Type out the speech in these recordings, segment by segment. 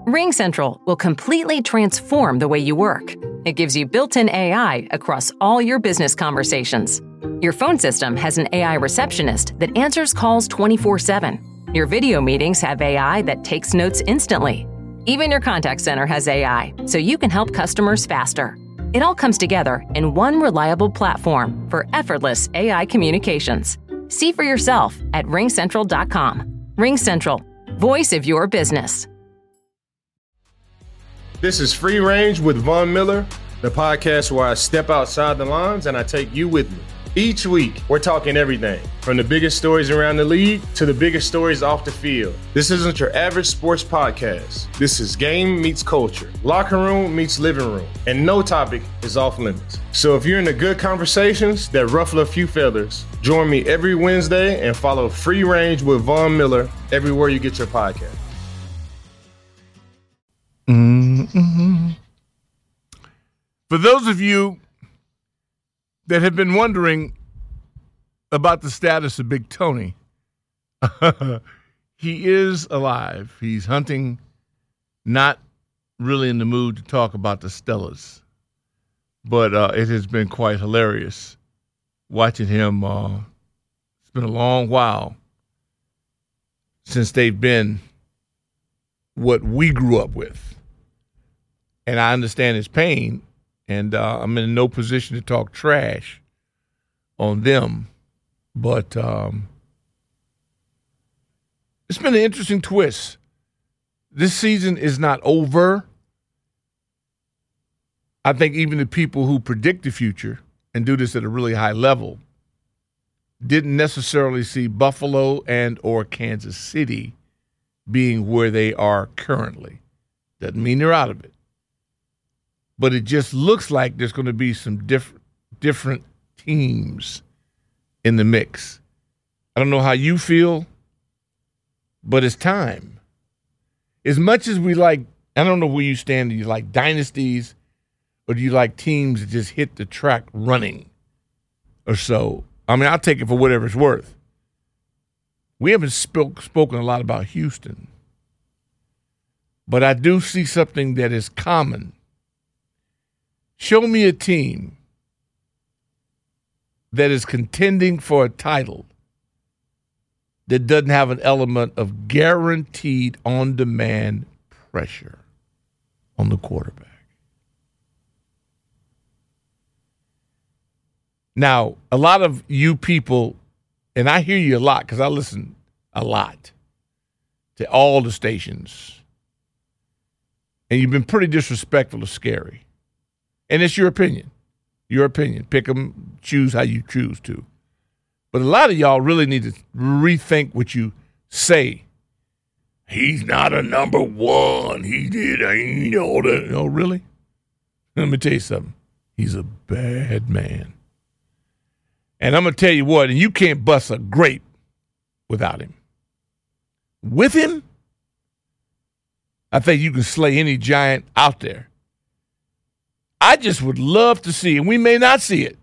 RingCentral will completely transform the way you work. It gives you built-in AI across all your business conversations. Your phone system has an AI receptionist that answers calls 24/7. Your video meetings have AI that takes notes instantly. Even your contact center has AI, so you can help customers faster. It all comes together in one reliable platform for effortless AI communications. See for yourself at ringcentral.com. RingCentral, voice of your business. This is Free Range with Von Miller, the podcast where I step outside the lines and I take you with me. Each week, we're talking everything from the biggest stories around the league to the biggest stories off the field. This isn't your average sports podcast. This is game meets culture, locker room meets living room, and no topic is off limits. So if you're into good conversations that ruffle a few feathers, join me every Wednesday and follow Free Range with Von Miller everywhere you get your podcast. Mm-hmm. For those of you that have been wondering about the status of Big Tony, he is alive. He's hunting, not really in the mood to talk about the Stellas, but it has been quite hilarious watching him. It's been a long while since they've been what we grew up with. And I understand his pain, and I'm in no position to talk trash on them. But it's been an interesting twist. This season is not over. I think even the people who predict the future and do this at a really high level didn't necessarily see Buffalo and or Kansas City being where they are currently. Doesn't mean they're out of it. But it just looks like there's going to be some different teams in the mix. I don't know how you feel, but it's time. As much as we like, I don't know where you stand. Do you like dynasties or do you like teams that just hit the track running or so? I mean, I'll take it for whatever it's worth. We haven't spoken a lot about Houston, but I do see something that is common. Show me a team that is contending for a title that doesn't have an element of guaranteed on-demand pressure on the quarterback. Now, a lot of you people, and I hear you a lot because I listen a lot to all the stations, and you've been pretty disrespectful of Scary. And it's your opinion. Your opinion. Pick them, choose how you choose to. But a lot of y'all really need to rethink what you say. He's not a number one. He did, you know that. Oh, really? Let me tell you something. He's a bad man. And I'm going to tell you what, and you can't bust a grape without him. With him, I think you can slay any giant out there. I just would love to see, and we may not see it.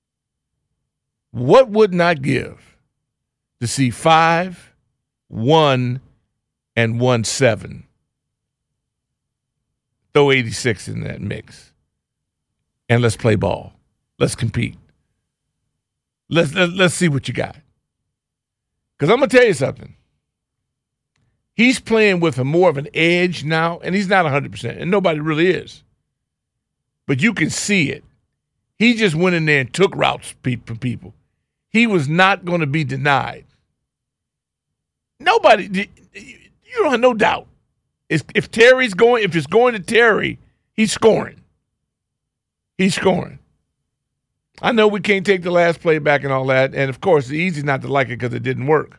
What would not give to see 5, 1, and 1-7? Throw 86 in that mix. And let's play ball. Let's compete. Let's see what you got. Because I'm going to tell you something. He's playing with a more of an edge now, and he's not 100%, and nobody really is. But you can see it. He just went in there and took routes from people. He was not going to be denied. Nobody, you don't have no doubt. If it's going to Terry, he's scoring. He's scoring. I know we can't take the last play back and all that, and of course, it's easy not to like it because it didn't work.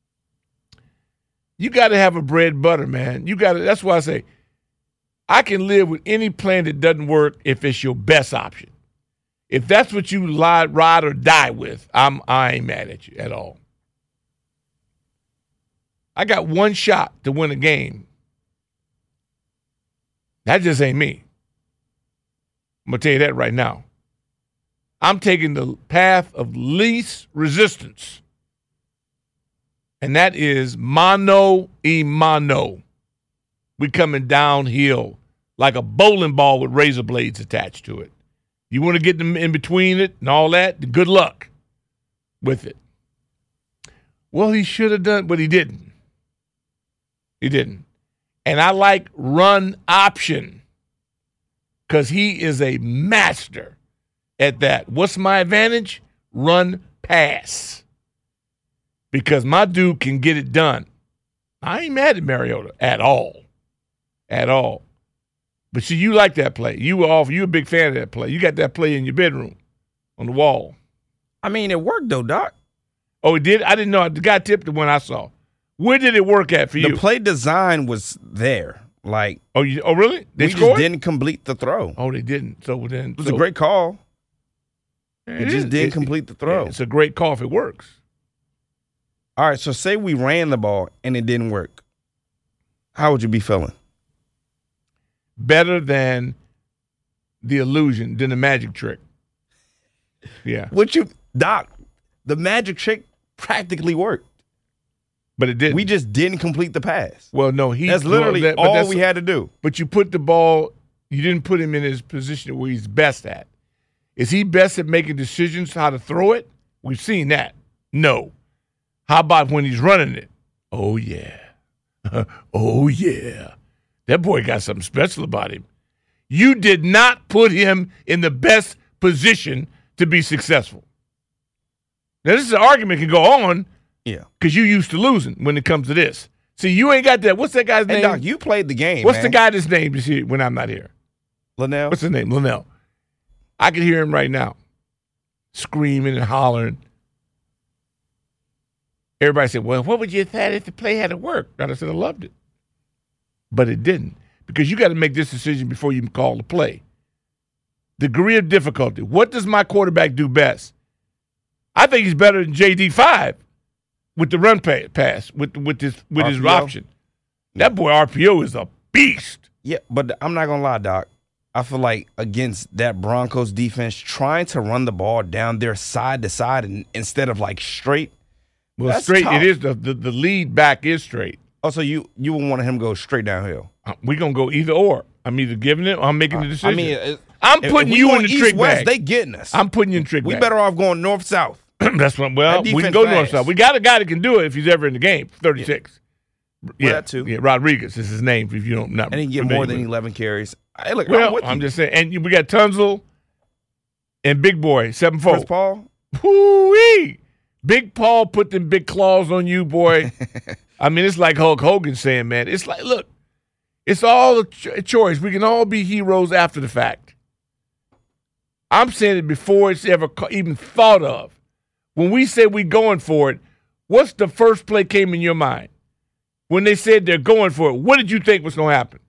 You got to have a bread and butter, man. That's why I say, I can live with any plan that doesn't work if it's your best option. If that's what you ride or die with, I ain't mad at you at all. I got one shot to win a game. That just ain't me. I'm going to tell you that right now. I'm taking the path of least resistance. And that is mano a mano we coming downhill like a bowling ball with razor blades attached to it. You want to get them in between it and all that, good luck with it. Well, he should have done, but he didn't. He didn't. And I like run option because he is a master at that. What's my advantage? Run pass. Because my dude can get it done. I ain't mad at Mariota at all. At all. But see, you like that play. You a big fan of that play. You got that play in your bedroom on the wall. I mean, it worked though, Doc. Oh, it did? I didn't know. The guy tipped the one I saw. Where did it work at for you? The play design was there. Oh, really? They we scored? just didn't complete the throw. Oh, they didn't. So then it was a great call. It just didn't complete the throw. Yeah, it's a great call if it works. All right, so say we ran the ball and it didn't work. How would you be feeling? Better than the illusion, than the magic trick. Yeah. Doc, the magic trick practically worked. But it didn't. We just didn't complete the pass. Well, no, that's literally all we had to do. But you put the ball, you didn't put him in his position where he's best at. Is he best at making decisions how to throw it? We've seen that. No. How about when he's running it? Oh, yeah. Oh, yeah. That boy got something special about him. You did not put him in the best position to be successful. Now, this is an argument can go on. Yeah. Because you used to losing when it comes to this. See, you ain't got that. What's that guy's name? Doc, you played the game, What's the guy that's name is here when I'm not here? Linnell. What's his name? Linnell. I can hear him right now, screaming and hollering. Everybody said, well, what would you have thought if the play had to work? And I said, I loved it. But it didn't. Because you got to make this decision before you call the play. Degree of difficulty. What does my quarterback do best? I think he's better than JD5 with the run pass, with his option. That boy RPO is a beast. Yeah, but I'm not going to lie, Doc. I feel like against that Broncos defense, trying to run the ball down there side to side instead of like straight. Well, straight, tough. It is the lead back is straight. Oh, so you would want him to go straight downhill? We're going to go either or. I'm either giving it or I'm making the decision. I mean, I'm putting you in the trick bag. They getting us. I'm putting you in trick bag. We better off going north-south. That's what, well, we can go north-south. We got a guy that can do it if he's ever in the game, 36. Yeah, that too. Yeah, Rodriguez is his name if you don't know. And he can get more than 11 carries. Hey, look, I'm just saying. And we got Tunzel and Big Boy, 7'4". Chris Paul? Whoo-wee! Big Paul put them big claws on you, boy. I mean, it's like Hulk Hogan saying, man, it's like, look, it's all a choice. We can all be heroes after the fact. I'm saying it before it's ever even thought of. When we said we going for it, what's the first play came in your mind? When they said they're going for it, what did you think was going to happen?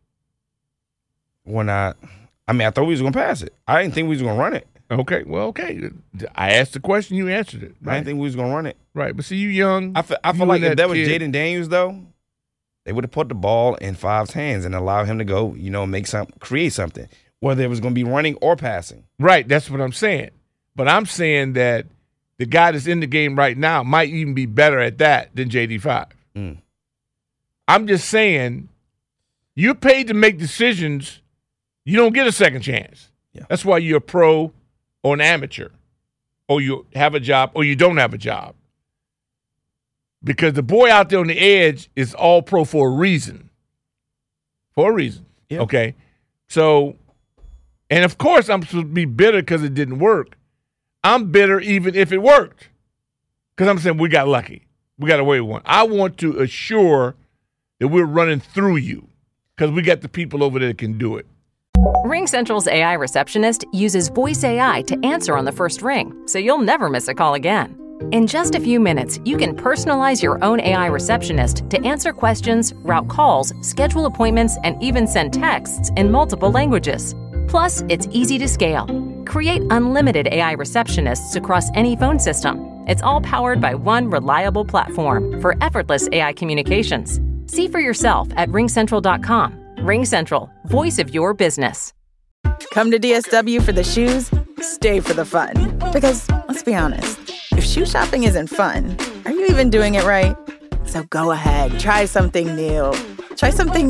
I thought we was going to pass it. I didn't think we was going to run it. Okay, well, okay. I asked the question, you answered it. Right? I didn't think we was going to run it. Right, but see, you young. I feel like if that was Jaden Daniels, though, they would have put the ball in Five's hands and allow him to go, create something, whether it was going to be running or passing. Right, that's what I'm saying. But I'm saying that the guy that's in the game right now might even be better at that than JD5. Mm. I'm just saying, you're paid to make decisions. You don't get a second chance. Yeah. That's why you're a pro or an amateur, or you have a job or you don't have a job. Because the boy out there on the edge is all pro for a reason. For a reason. Yeah. Okay? So, and of course I'm supposed to be bitter because it didn't work. I'm bitter even if it worked. Because I'm saying we got lucky. We got away with one. I want to assure that we're running through you because we got the people over there that can do it. RingCentral's AI receptionist uses voice AI to answer on the first ring, so you'll never miss a call again. In just a few minutes, you can personalize your own AI receptionist to answer questions, route calls, schedule appointments, and even send texts in multiple languages. Plus, it's easy to scale. Create unlimited AI receptionists across any phone system. It's all powered by one reliable platform for effortless AI communications. See for yourself at ringcentral.com. RingCentral, voice of your business. Come to DSW for the shoes, stay for the fun. Because, let's be honest, if shoe shopping isn't fun, are you even doing it right? So go ahead, try something new. Try something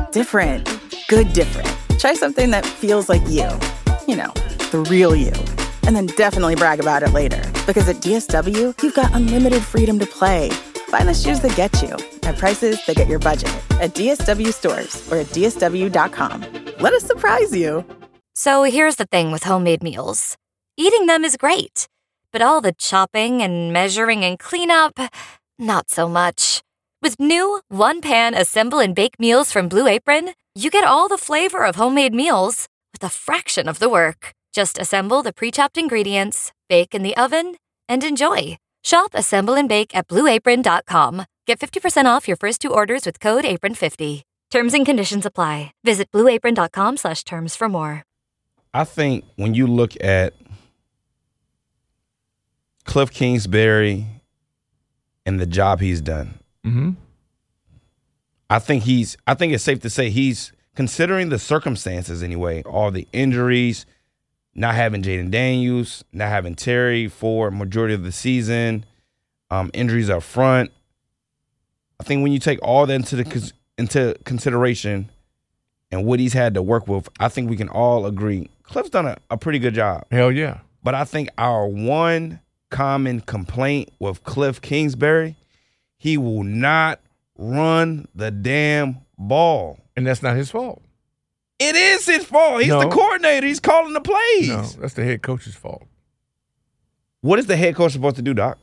different. Good different. Try something that feels like you. You know, the real you. And then definitely brag about it later. Because at DSW, you've got unlimited freedom to play. Find the shoes that get you at prices that get your budget at DSW stores or at DSW.com. Let us surprise you. So here's the thing with homemade meals. Eating them is great, but all the chopping and measuring and cleanup, not so much. With new one-pan assemble and bake meals from Blue Apron, you get all the flavor of homemade meals with a fraction of the work. Just assemble the pre-chopped ingredients, bake in the oven, and enjoy. Shop Assemble and Bake at BlueApron.com. Get 50% off your first 2 orders with code APRON50. Terms and conditions apply. Visit BlueApron.com/terms for more. I think when you look at Cliff Kingsbury and the job he's done, I think it's safe to say he's, considering the circumstances anyway, all the injuries, not having Jaden Daniels, not having Terry for a majority of the season, injuries up front. I think when you take all that into consideration and what he's had to work with, I think we can all agree Cliff's done a pretty good job. Hell yeah. But I think our one common complaint with Cliff Kingsbury, he will not run the damn ball. And that's not his fault. It is his fault. He's the coordinator. He's calling the plays. No, that's the head coach's fault. What is the head coach supposed to do, Doc?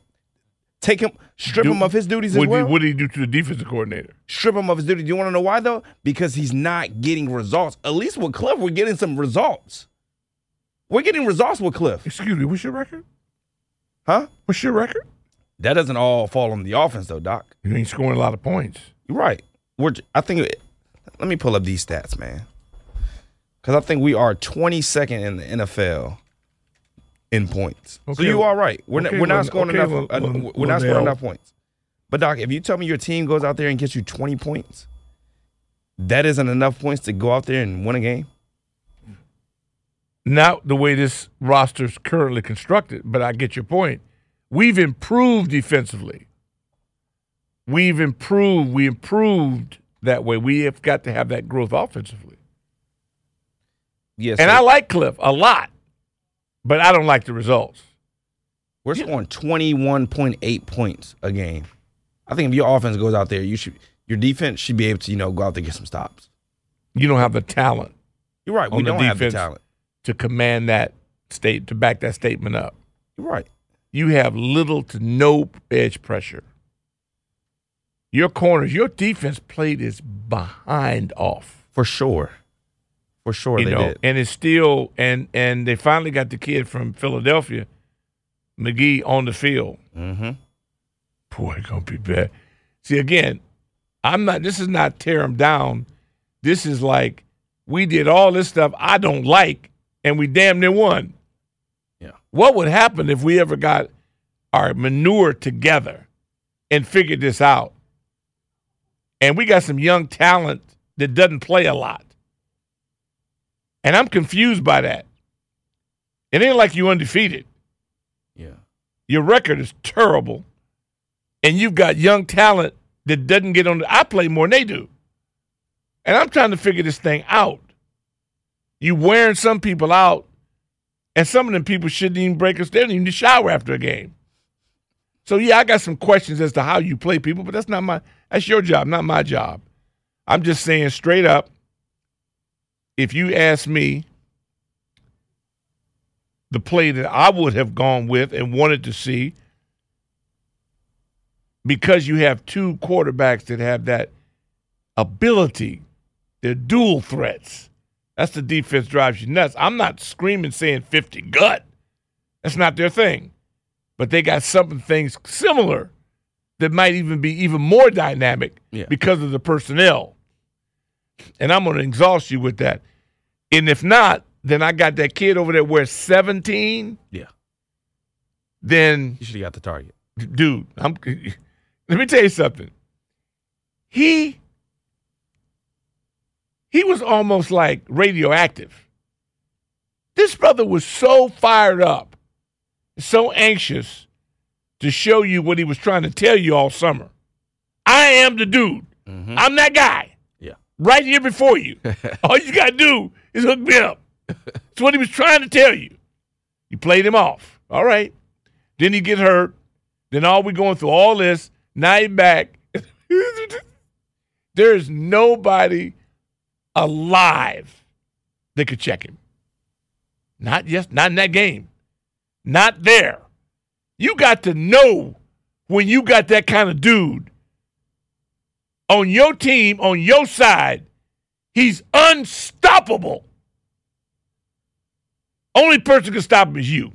Strip him of his duties as well? What did he do to the defensive coordinator? Strip him of his duties. Do you want to know why, though? Because he's not getting results. At least with Cliff, we're getting some results. We're getting results with Cliff. Excuse me, what's your record? Huh? What's your record? That doesn't all fall on the offense, though, Doc. You ain't scoring a lot of points. You're right. Let me pull up these stats, man. Because I think we are 22nd in the NFL in points. Okay. So you are right. We're not scoring enough. We're not scoring enough points. But Doc, if you tell me your team goes out there and gets you 20 points, that isn't enough points to go out there and win a game. Not the way this roster's currently constructed, but I get your point. We've improved defensively. We improved that way. We have got to have that growth offensively. Yes, and I like Cliff a lot, but I don't like the results. We're scoring 21.8 points a game. I think if your offense goes out there, your defense should be able to, go out there and get some stops. You don't have the talent. You're right. We don't have the talent to command that to back that statement up. You're right. You have little to no edge pressure. Your corners, your defense played is behind off. For sure. For sure, they did. And it's still, and they finally got the kid from Philadelphia, McGee, on the field. Mm-hmm. Boy, it's going to be bad. See, again, this is not tear him down. This is like, we did all this stuff I don't like, and we damn near won. Yeah. What would happen if we ever got our manure together and figured this out? And we got some young talent that doesn't play a lot. And I'm confused by that. It ain't like you undefeated. Yeah. Your record is terrible. And you've got young talent that doesn't get on I play more than they do. And I'm trying to figure this thing out. You wearing some people out, and some of them people shouldn't even break us. They don't even shower after a game. So, yeah, I got some questions as to how you play people, but that's your job, not my job. I'm just saying straight up, if you ask me the play that I would have gone with and wanted to see, because you have two quarterbacks that have that ability, they're dual threats. That's the defense drives you nuts. I'm not screaming saying 50 gut. That's not their thing. But they got things similar that might even be even more dynamic because of the personnel. And I'm going to exhaust you with that. And if not, then I got that kid over there wears 17. Yeah. Then you should have got the target. Dude, let me tell you something. He was almost like radioactive. This brother was so fired up, so anxious to show you what he was trying to tell you all summer. I am the dude. Mm-hmm. I'm that guy. Yeah. right here before you. All you got to do is hook me up. That's what he was trying to tell you. You played him off. All right. Then he get hurt. Then all we going through all this. Now he's back. There's nobody alive that could check him. Not in that game. Not there. You got to know when you got that kind of dude on your team, on your side, he's unstoppable. Only person can stop him is you.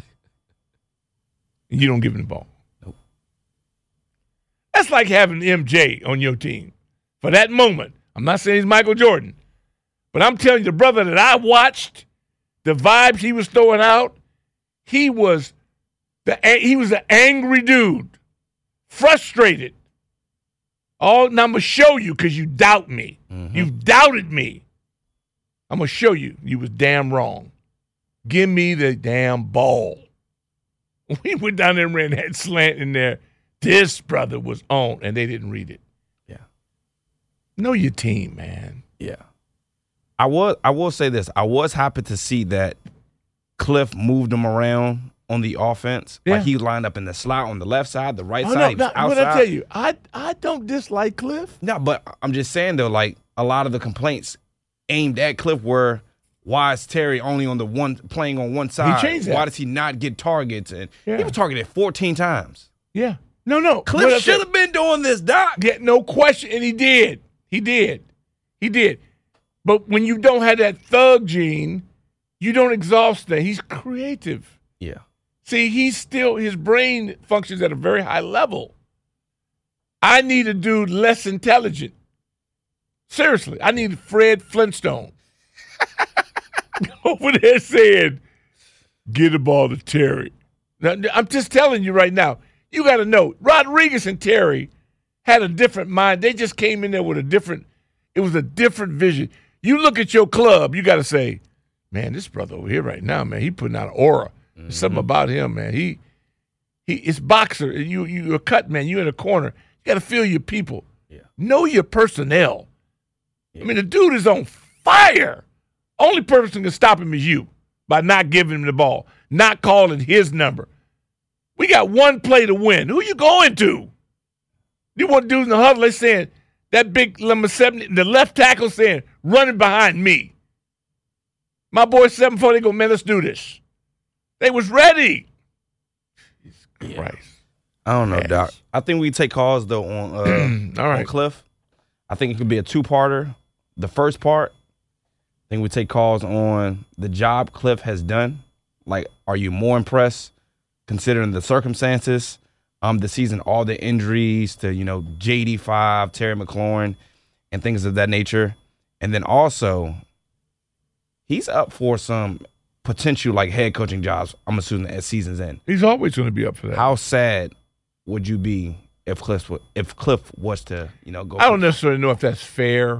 And you don't give him the ball. Nope. That's like having MJ on your team. For that moment, I'm not saying he's Michael Jordan, but I'm telling you, the brother that I watched, the vibes he was throwing out, he was an angry dude, frustrated. Now I'm going to show you because you doubt me. Mm-hmm. You've doubted me. I'm going to show you. You was damn wrong. Give me the damn ball. We went down there and ran that slant in there. This brother was on, and they didn't read it. Yeah. Know your team, man. Yeah. I will say this. I was happy to see that Cliff moved him around on the offense. Yeah. Like he lined up in the slot on the left side, the right side, outside. What I tell you, I don't dislike Cliff. No, but I'm just saying though, like a lot of the complaints aimed at Cliff were, why is Terry only on playing on one side? He changed that. Why does he not get targets? And he was targeted 14 times. Yeah. No. Cliff should have been doing this, Doc. Yeah, no question, and he did. He did. But when you don't have that thug gene, you don't exhaust that. He's creative. Yeah. See, his brain functions at a very high level. I need a dude less intelligent. Seriously, I need Fred Flintstone over there saying, get the ball to Terry. Now, I'm just telling you right now, you got to know, Rodriguez and Terry had a different mind. They just came in there with it was a different vision. You look at your club, you got to say, man, this brother over here right now, man, he putting out an aura. Mm-hmm. There's something about him, man. It's boxer. You're a cut man. You in a corner. You got to feel your people. Yeah. Know your personnel. Yeah. I mean, the dude is on fire. Only person can stop him is you by not giving him the ball, not calling his number. We got one play to win. Who you going to? You want dudes in the huddle, they saying, that big number 70, the left tackle saying, running behind me. My boy 7-4, they go, man, let's do this. They was ready. Jesus Christ. I don't know, Doc. I think we take calls, though, on all right. on Cliff. I think it could be a two-parter. The first part, I think we take calls on the job Cliff has done. Like, are you more impressed considering the circumstances? The season, all the injuries to, JD5, Terry McLaurin, and things of that nature. And then also, he's up for some potential like head coaching jobs, I'm assuming, at season's end. He's always going to be up for that. How sad would you be if Cliff was to, go? I don't necessarily know if that's fair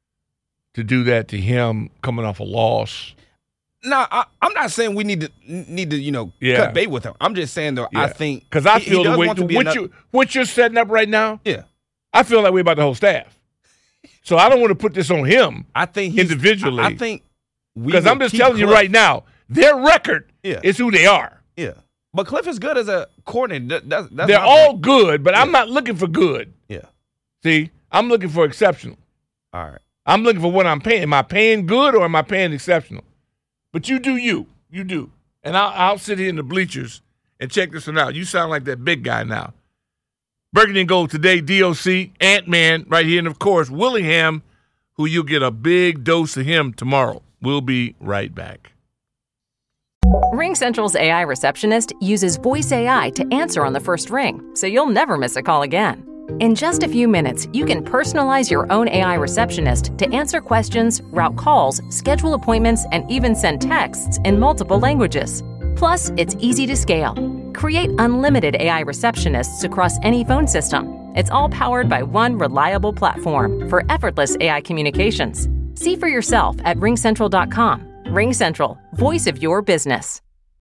to do that to him coming off a loss. No, I'm not saying we need to cut bait with him. I'm just saying though, I think because I feel the way what you're setting up right now. Yeah, I feel that way about the whole staff. So I don't want to put this on him. I think individually. I think because I'm just telling you right now, their record is who they are. Yeah, but Cliff is good as a coordinator. That's they're all good, but I'm not looking for good. Yeah, see, I'm looking for exceptional. All right, I'm looking for what I'm paying. Am I paying good or am I paying exceptional? But you do you. You do. And I'll sit here in the bleachers and check this one out. You sound like that big guy now. Burgundy and Gold today, DOC, Ant-Man right here, and, of course, Willingham, who you'll get a big dose of him tomorrow. We'll be right back. RingCentral's AI receptionist uses voice AI to answer on the first ring, so you'll never miss a call again. In just a few minutes, you can personalize your own AI receptionist to answer questions, route calls, schedule appointments, and even send texts in multiple languages. Plus, it's easy to scale. Create unlimited AI receptionists across any phone system. It's all powered by one reliable platform for effortless AI communications. See for yourself at ringcentral.com. RingCentral, voice of your business.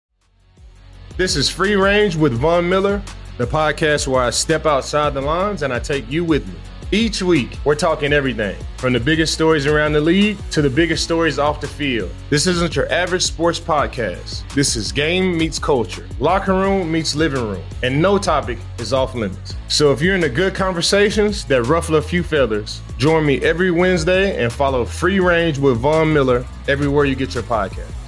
This is Free Range with Von Miller, the podcast where I step outside the lines and I take you with me. Each week, we're talking everything from the biggest stories around the league to the biggest stories off the field. This isn't your average sports podcast. This is game meets culture, locker room meets living room, and no topic is off limits. So if you're into good conversations that ruffle a few feathers, join me every Wednesday and follow Free Range with Von Miller everywhere you get your podcast.